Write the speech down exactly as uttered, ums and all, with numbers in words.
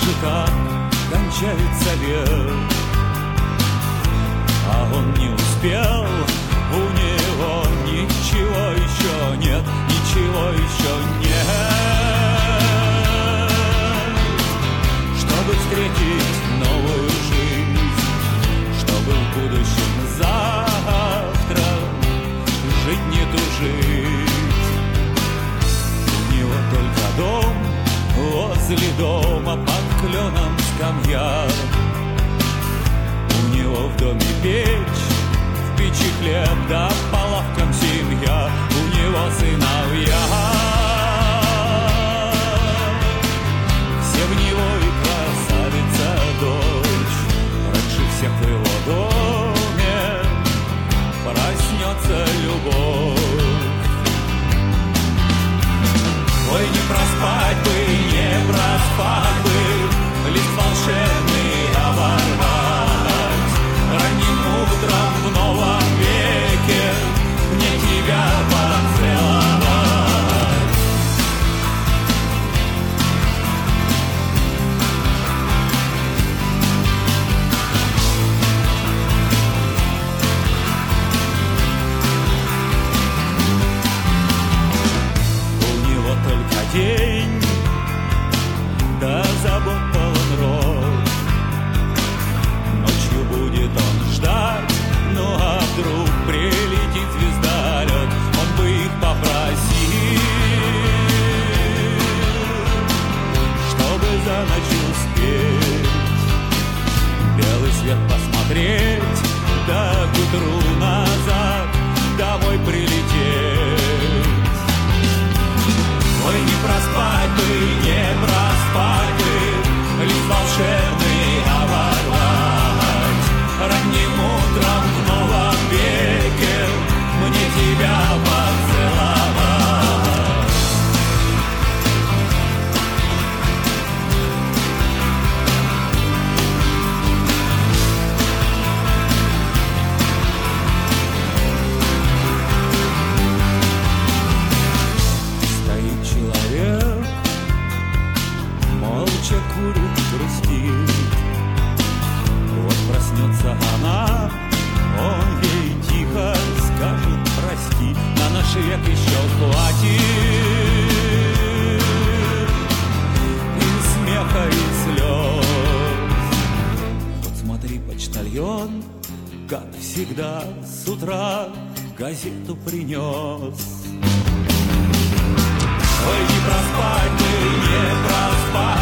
как кончается лет, а он не успел, у него ничего еще нет, ничего еще нет, чтобы встретить новую жизнь, чтобы в будущем завтра жить не тужить. У него только дом, возле дома под кленом скамья, у него в доме печь, в печи хлеб, да по лавкам семья, у него сыновья. Все в него и красавица дочь, раньше всех в его доме проснется любовь. Ой, не проспать бы, не проспать бы, лист волшебный оборвать, ранним утром в новом веке мне тебя поцеловать. День, да забот полон рот, ночью будет он ждать, ну а вдруг прилетит звездолет, он бы их попросил, чтобы за ночь успеть белый свет посмотреть, да к утру назад домой прилететь. Ой, не проспать бы, не проспать бы, лист волшебный оборвать, ранним утром в новом веке мне тебя поцеловать. Курит, грустит, вот проснется она, он ей тихо скажет прости, на наш век еще хватит и смеха, и слез. Вот смотри, почтальон, как всегда с утра газету принес. Ой, не проспать бы, не проспать